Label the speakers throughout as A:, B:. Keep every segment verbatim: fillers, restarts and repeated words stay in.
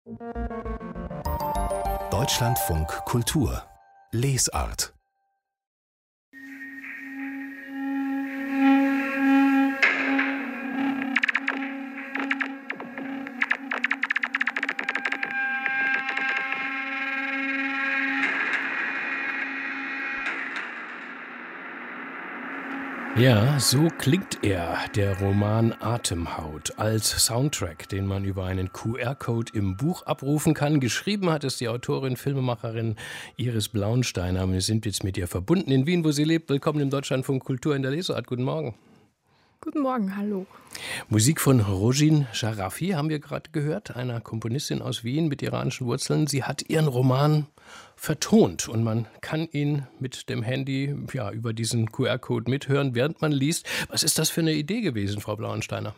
A: Deutschlandfunk Kultur Lesart.
B: Ja, so klingt er, der Roman Atemhaut, als Soundtrack, den man über einen Q R-Code im Buch abrufen kann. Geschrieben hat es die Autorin, Filmemacherin Iris Blaunsteiner. Wir sind jetzt mit ihr verbunden in Wien, wo sie lebt. Willkommen im Deutschlandfunk Kultur in der Lesart. Guten Morgen.
C: Guten Morgen, hallo.
B: Musik von Rojin Sharafi haben wir gerade gehört, einer Komponistin aus Wien mit iranischen Wurzeln. Sie hat ihren Roman vertont und man kann ihn mit dem Handy ja, über diesen Q R-Code mithören, während man liest. Was ist das für eine Idee gewesen, Frau Blaunsteiner?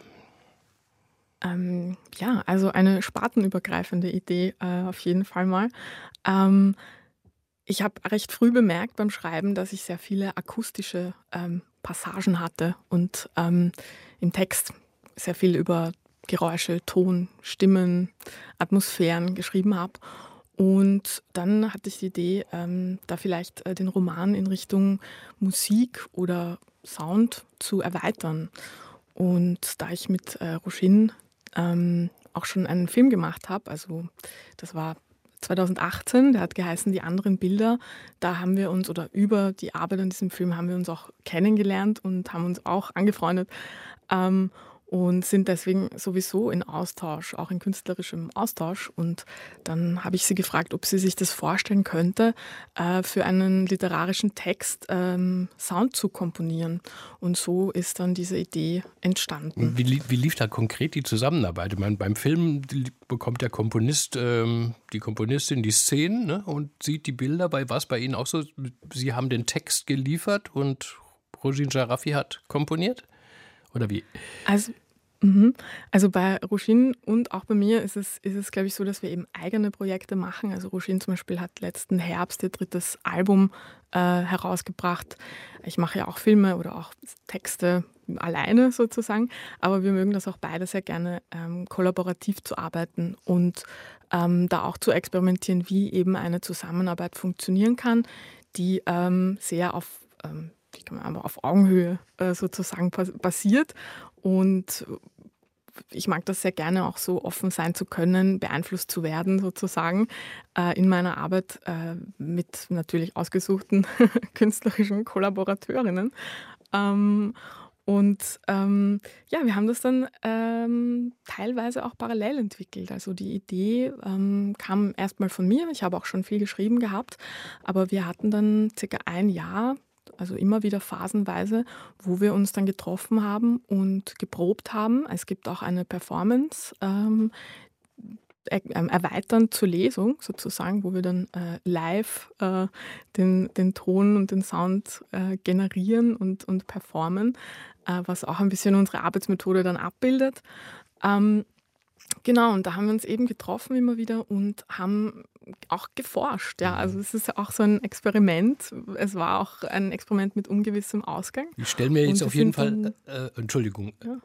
C: Ähm, ja, also eine spartenübergreifende Idee äh, auf jeden Fall mal. Ähm, ich habe recht früh bemerkt beim Schreiben, dass ich sehr viele akustische ähm, Passagen hatte und ähm, im Text sehr viel über Geräusche, Ton, Stimmen, Atmosphären geschrieben habe. Und dann hatte ich die Idee, ähm, da vielleicht äh, den Roman in Richtung Musik oder Sound zu erweitern. Und da ich mit äh, Rojin ähm, auch schon einen Film gemacht habe, also das war zwanzig achtzehn, der hat geheißen Die anderen Bilder, da haben wir uns, oder über die Arbeit an diesem Film haben wir uns auch kennengelernt und haben uns auch angefreundet. Ähm, und sind deswegen sowieso in Austausch, auch in künstlerischem Austausch. Und dann habe ich sie gefragt, ob sie sich das vorstellen könnte, äh, für einen literarischen Text ähm, Sound zu komponieren. Und so ist dann diese Idee entstanden.
B: Wie, li- wie lief da konkret die Zusammenarbeit? Ich meine, beim Film bekommt der Komponist, ähm, die Komponistin die Szenen, ne, und sieht die Bilder. Bei was bei Ihnen auch so? Sie haben den Text geliefert und Rojin Sharafi hat komponiert? Oder wie?
C: Also, mhm. also bei Rojin und auch bei mir ist es, ist es, glaube ich, so, dass wir eben eigene Projekte machen. Also Rojin zum Beispiel hat letzten Herbst ihr drittes Album äh, herausgebracht. Ich mache ja auch Filme oder auch Texte alleine sozusagen, aber wir mögen das auch beide sehr gerne, ähm, kollaborativ zu arbeiten und ähm, da auch zu experimentieren, wie eben eine Zusammenarbeit funktionieren kann, die ähm, sehr auf ähm, die kann man aber auf Augenhöhe äh, sozusagen pas- basiert. Und ich mag das sehr gerne, auch so offen sein zu können, beeinflusst zu werden sozusagen äh, in meiner Arbeit äh, mit natürlich ausgesuchten künstlerischen Kollaborateurinnen. Ähm, und ähm, ja, wir haben das dann ähm, teilweise auch parallel entwickelt. Also die Idee ähm, kam erstmal von mir. Ich habe auch schon viel geschrieben gehabt, aber wir hatten dann circa ein Jahr, also immer wieder phasenweise, wo wir uns dann getroffen haben und geprobt haben. Es gibt auch eine Performance, ähm, er, ähm, erweiternd zur Lesung sozusagen, wo wir dann äh, live äh, den, den Ton und den Sound äh, generieren und, und performen, äh, was auch ein bisschen unsere Arbeitsmethode dann abbildet. Ähm, Genau, und da haben wir uns eben getroffen immer wieder und haben auch geforscht. Ja, also es ist ja auch so ein Experiment. Es war auch ein Experiment mit ungewissem Ausgang.
B: Ich stelle mir jetzt
C: Und wir
B: auf jeden
C: sind
B: Fall,
C: dann,
B: äh, Entschuldigung,
C: ja,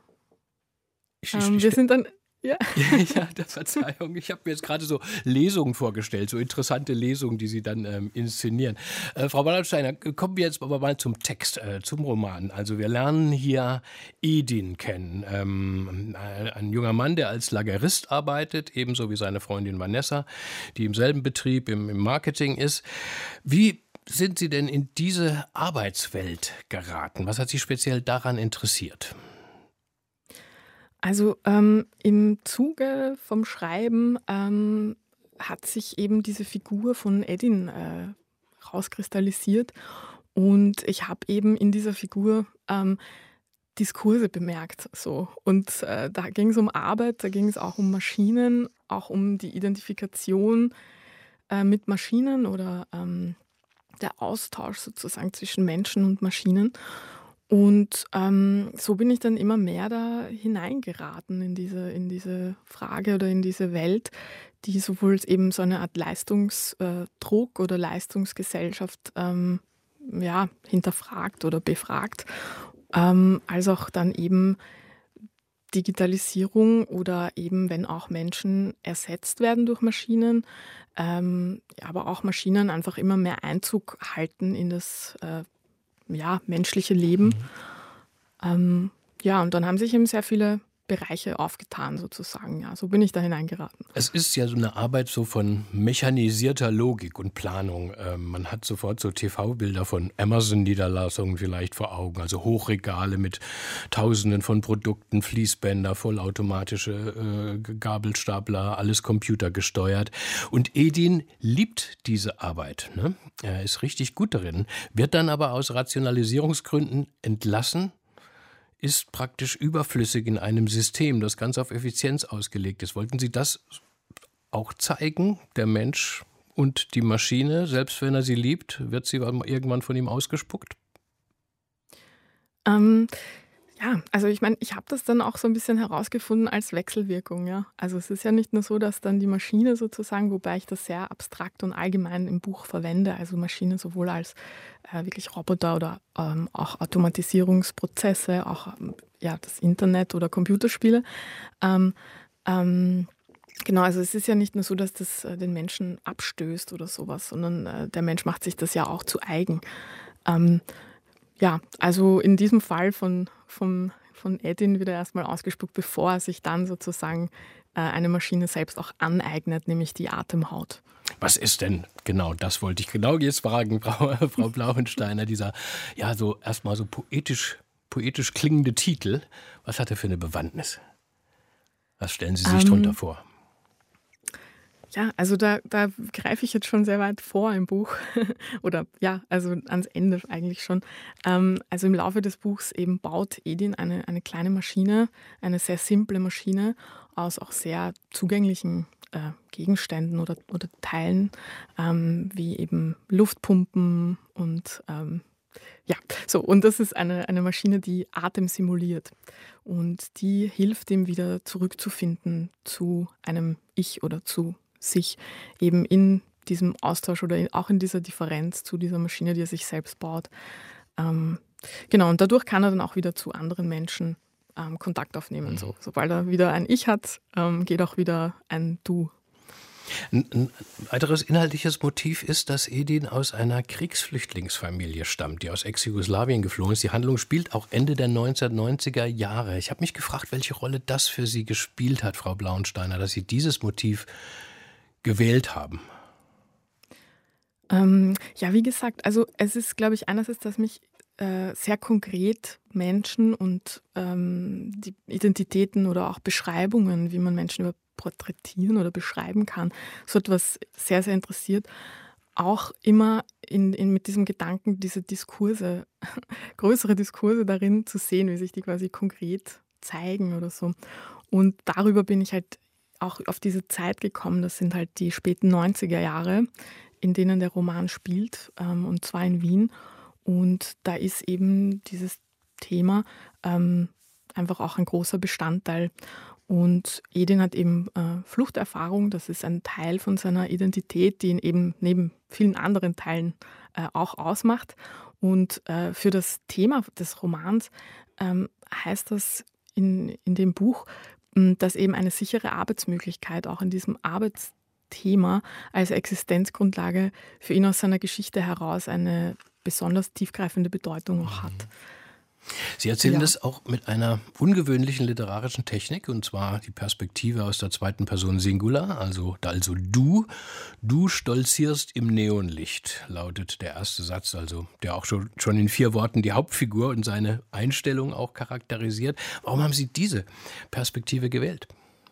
B: ich, ich,
C: ähm,
B: ich
C: wir
B: stell,
C: sind dann, ja,
B: ja, der Verzeihung, ich habe mir jetzt gerade so Lesungen vorgestellt, so interessante Lesungen, die Sie dann ähm, inszenieren. Äh, Frau Wallersteiner, kommen wir jetzt aber mal zum Text, äh, zum Roman. Also wir lernen hier Edin kennen, ähm, ein, ein junger Mann, der als Lagerist arbeitet, ebenso wie seine Freundin Vanessa, die im selben Betrieb, im, im Marketing ist. Wie sind Sie denn in diese Arbeitswelt geraten? Was hat Sie speziell daran interessiert?
C: also ähm, im Zuge vom Schreiben ähm, hat sich eben diese Figur von Edin äh, rauskristallisiert. Und ich habe eben in dieser Figur ähm, Diskurse bemerkt. So. Und äh, da ging es um Arbeit, da ging es auch um Maschinen, auch um die Identifikation äh, mit Maschinen oder ähm, der Austausch sozusagen zwischen Menschen und Maschinen. Und ähm, so bin ich dann immer mehr da hineingeraten in diese, in diese Frage oder in diese Welt, die sowohl eben so eine Art Leistungsdruck oder Leistungsgesellschaft ähm, ja, hinterfragt oder befragt, ähm, als auch dann eben Digitalisierung oder eben, wenn auch Menschen ersetzt werden durch Maschinen, ähm, aber auch Maschinen einfach immer mehr Einzug halten in das äh, ja, menschliche Leben.
B: Mhm.
C: Ähm, ja, und dann haben sich eben sehr viele Bereiche aufgetan sozusagen. Ja, so bin ich da hineingeraten.
B: Es ist ja so eine Arbeit so von mechanisierter Logik und Planung. Ähm, man hat sofort so T V-Bilder von Amazon-Niederlassungen vielleicht vor Augen, also Hochregale mit Tausenden von Produkten, Fließbänder, vollautomatische äh, Gabelstapler, alles computergesteuert. Und Edin liebt diese Arbeit, ne? Er ist richtig gut darin, wird dann aber aus Rationalisierungsgründen entlassen, ist praktisch überflüssig in einem System, das ganz auf Effizienz ausgelegt ist. Wollten Sie das auch zeigen? Der Mensch und die Maschine, selbst wenn er sie liebt, wird sie irgendwann von ihm ausgespuckt?
C: Ähm, ja, also ich meine, ich habe das dann auch so ein bisschen herausgefunden als Wechselwirkung, ja. Also es ist ja nicht nur so, dass dann die Maschine sozusagen, wobei ich das sehr abstrakt und allgemein im Buch verwende, also Maschine sowohl als äh, wirklich Roboter oder ähm, auch Automatisierungsprozesse, auch ähm, ja, das Internet oder Computerspiele. Ähm, ähm, genau, also es ist ja nicht nur so, dass das äh, den Menschen abstößt oder sowas, sondern äh, der Mensch macht sich das ja auch zu eigen. Ähm, Ja, also in diesem Fall von, von, von Edin wird er erstmal ausgespuckt, bevor er sich dann sozusagen äh, eine Maschine selbst auch aneignet, nämlich die Atemhaut.
B: Was ist denn genau, das wollte ich genau jetzt fragen, Frau, Frau Blauensteiner, dieser ja so erstmal so poetisch, poetisch klingende Titel. Was hat er für eine Bewandtnis? Was stellen Sie sich
C: Ähm,
B: drunter vor?
C: ja, also da, da greife ich jetzt schon sehr weit vor im Buch. Oder ja, also ans Ende eigentlich schon. Ähm, also im Laufe des Buchs eben baut Edin eine, eine kleine Maschine, eine sehr simple Maschine aus auch sehr zugänglichen äh, Gegenständen oder, oder Teilen, ähm, wie eben Luftpumpen und ähm, ja, so. Und das ist eine, eine Maschine, die Atem simuliert. Und die hilft ihm wieder zurückzufinden zu einem Ich oder zu sich eben in diesem Austausch oder in, auch in dieser Differenz zu dieser Maschine, die er sich selbst baut. Ähm, genau, und dadurch kann er dann auch wieder zu anderen Menschen ähm, Kontakt aufnehmen. So, sobald er wieder ein Ich hat, ähm, geht auch wieder ein Du.
B: Ein, ein weiteres inhaltliches Motiv ist, dass Edin aus einer Kriegsflüchtlingsfamilie stammt, die aus Ex-Jugoslawien geflohen ist. Die Handlung spielt auch Ende der neunzehnhundertneunziger Jahre. Ich habe mich gefragt, welche Rolle das für Sie gespielt hat, Frau Blauensteiner, dass Sie dieses Motiv gewählt haben.
C: Ähm, ja, wie gesagt, also es ist, glaube ich, einerseits, dass mich äh, sehr konkret Menschen und ähm, die Identitäten oder auch Beschreibungen, wie man Menschen über porträtieren oder beschreiben kann, so etwas sehr, sehr interessiert. Auch immer in, in, mit diesem Gedanken, diese Diskurse, größere Diskurse darin zu sehen, wie sich die quasi konkret zeigen oder so. Und darüber bin ich halt auch auf diese Zeit gekommen. Das sind halt die späten neunziger Jahre, in denen der Roman spielt, ähm, und zwar in Wien. Und da ist eben dieses Thema ähm, einfach auch ein großer Bestandteil. Und Edin hat eben äh, Fluchterfahrung, das ist ein Teil von seiner Identität, die ihn eben neben vielen anderen Teilen äh, auch ausmacht. Und äh, für das Thema des Romans ähm, heißt das in, in dem Buch, mh, dass eben eine sichere Arbeitsmöglichkeit auch in diesem Arbeitsthema als Existenzgrundlage für ihn aus seiner Geschichte heraus eine besonders tiefgreifende Bedeutung auch hat.
B: Sie erzählen
C: Ja.
B: das auch mit einer ungewöhnlichen literarischen Technik, und zwar die Perspektive aus der zweiten Person Singular, also, also du, du stolzierst im Neonlicht, lautet der erste Satz, also der auch schon, schon in vier Worten die Hauptfigur und seine Einstellung auch charakterisiert. Warum haben Sie diese Perspektive gewählt?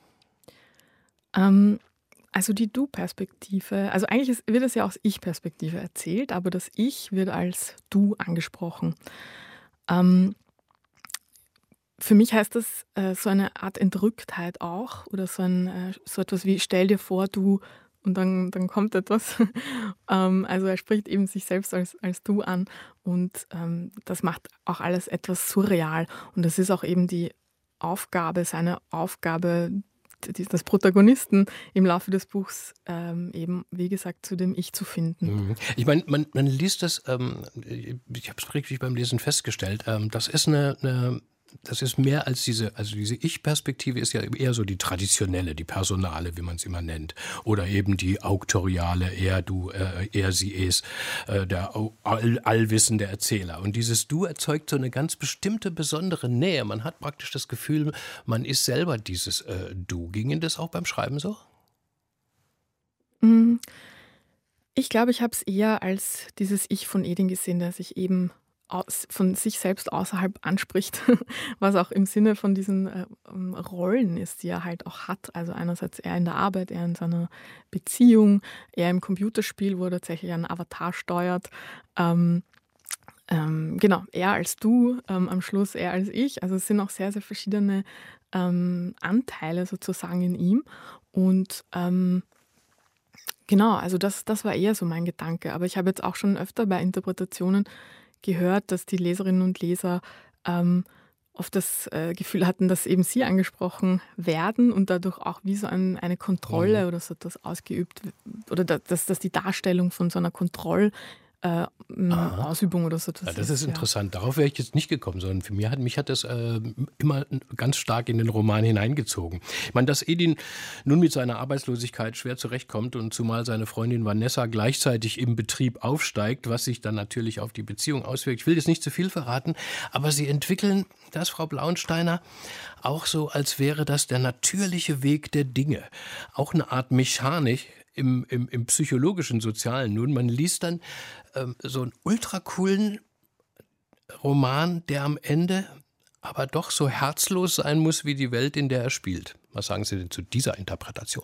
C: Ähm, also die Du-Perspektive, also eigentlich ist, wird es ja aus Ich-Perspektive erzählt, aber das Ich wird als Du angesprochen. Ähm, für mich heißt das äh, so eine Art Entrücktheit auch oder so, ein, äh, so etwas wie stell dir vor, du und dann, dann kommt etwas. ähm, also er spricht eben sich selbst als, als Du an und ähm, das macht auch alles etwas surreal und das ist auch eben die Aufgabe, seine Aufgabe die- des Protagonisten im Laufe des Buchs ähm, eben, wie gesagt, zu dem Ich zu finden.
B: Mhm. Ich meine, man, man liest das, ähm, ich habe es richtig beim Lesen festgestellt, ähm, das ist eine, eine das ist mehr als diese, also diese Ich-Perspektive ist ja eher so die traditionelle, die personale, wie man es immer nennt. Oder eben die auktoriale, er, du, äh, er, sie, es, äh, der all, allwissende Erzähler. Und dieses Du erzeugt so eine ganz bestimmte, besondere Nähe. Man hat praktisch das Gefühl, man ist selber dieses äh, Du. Ging Ihnen das auch beim Schreiben so?
C: Mm, Ich glaube, ich habe es eher als dieses Ich von Edin gesehen, der sich eben aus, von sich selbst außerhalb anspricht, was auch im Sinne von diesen äh, ähm, Rollen ist, die er halt auch hat. Also einerseits er in der Arbeit, er in seiner Beziehung, er im Computerspiel, wo er tatsächlich einen Avatar steuert. Ähm, ähm, genau, er als du, ähm, am Schluss er als ich. Also es sind auch sehr, sehr verschiedene ähm, Anteile sozusagen in ihm. Und ähm, genau, also das, das war eher so mein Gedanke. Aber ich habe jetzt auch schon öfter bei Interpretationen gehört, dass die Leserinnen und Leser ähm, oft das äh, Gefühl hatten, dass eben sie angesprochen werden und dadurch auch wie so ein, eine Kontrolle
B: Mhm.
C: oder so etwas ausgeübt w- oder da, dass, dass die Darstellung von so einer Kontrollausübung äh, m,
B: Aha.
C: Ausübung oder so
B: Ja,
C: etwas
B: das ist
C: ist, ja.
B: interessant. Darauf wäre ich jetzt nicht gekommen, sondern für mich hat, mich hat das äh, immer ganz stark in den Roman hineingezogen. Ich meine, dass Edin nun mit seiner Arbeitslosigkeit schwer zurechtkommt und zumal seine Freundin Vanessa gleichzeitig im Betrieb aufsteigt, was sich dann natürlich auf die Beziehung auswirkt. Ich will jetzt nicht zu viel verraten, aber sie entwickeln das, Frau Blauensteiner, auch so, als wäre das der natürliche Weg der Dinge. Auch eine Art Mechanik, im, im, im psychologischen, sozialen. Nun, man liest dann ähm, so einen ultra coolen Roman, der am Ende aber doch so herzlos sein muss wie die Welt, in der er spielt. Was sagen Sie denn zu dieser Interpretation?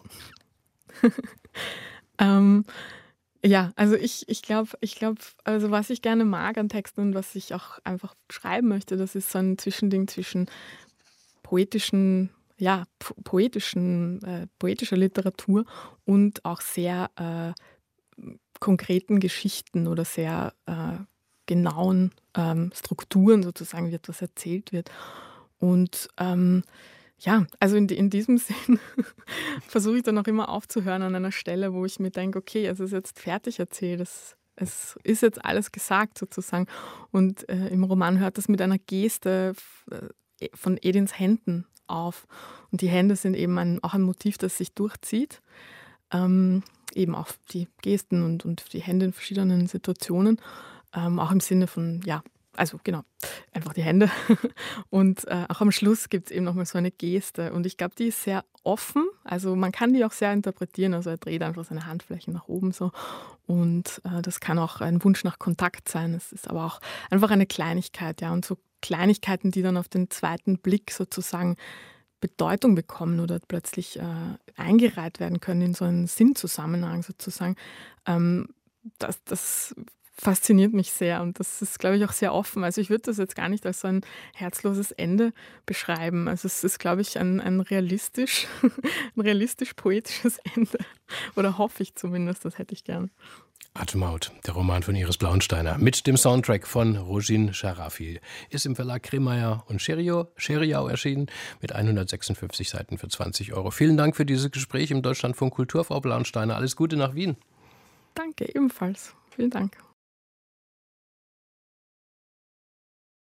C: Ähm, ja, also ich, ich glaube, ich glaub, also was ich gerne mag an Texten und was ich auch einfach schreiben möchte, das ist so ein Zwischending zwischen poetischen, ja, po poetischen, äh, poetischer Literatur und auch sehr äh, konkreten Geschichten oder sehr äh, genauen ähm, Strukturen sozusagen, wie etwas erzählt wird. Und ähm, ja, also in, di- in diesem Sinn versuche ich dann auch immer aufzuhören an einer Stelle, wo ich mir denke, okay, es ist jetzt fertig erzählt, es, es ist jetzt alles gesagt sozusagen. Und äh, im Roman hört das mit einer Geste f- äh, von Edins Händen auf. Und die Hände sind eben ein, auch ein Motiv, das sich durchzieht. Ähm, eben auch die Gesten und, und die Hände in verschiedenen Situationen. Ähm, auch im Sinne von, ja, also genau, einfach die Hände. Und äh, auch am Schluss gibt es eben nochmal so eine Geste. Und ich glaube, die ist sehr offen. Also man kann die auch sehr interpretieren. Also er dreht einfach seine Handflächen nach oben so. Und äh, das kann auch ein Wunsch nach Kontakt sein. Es ist aber auch einfach eine Kleinigkeit, ja. Und so Kleinigkeiten, die dann auf den zweiten Blick sozusagen Bedeutung bekommen oder plötzlich äh, eingereiht werden können in so einen Sinnzusammenhang sozusagen. Ähm, das, das fasziniert mich sehr und das ist, glaube ich, auch sehr offen. Also ich würde das jetzt gar nicht als so ein herzloses Ende beschreiben. Also es ist, glaube ich, ein, ein realistisch, ein realistisch-poetisches Ende. Oder hoffe ich zumindest, das hätte ich gern.
B: Atemhaut, der Roman von Iris Blauensteiner mit dem Soundtrack von Rojin Sharafi. Ist im Verlag Kremeyer und Scheriau, Scheriau erschienen mit hundertsechsundfünfzig Seiten für zwanzig Euro. Vielen Dank für dieses Gespräch im Deutschlandfunk Kultur, Frau Blauensteiner. Alles Gute nach Wien.
C: Danke, ebenfalls. Vielen Dank.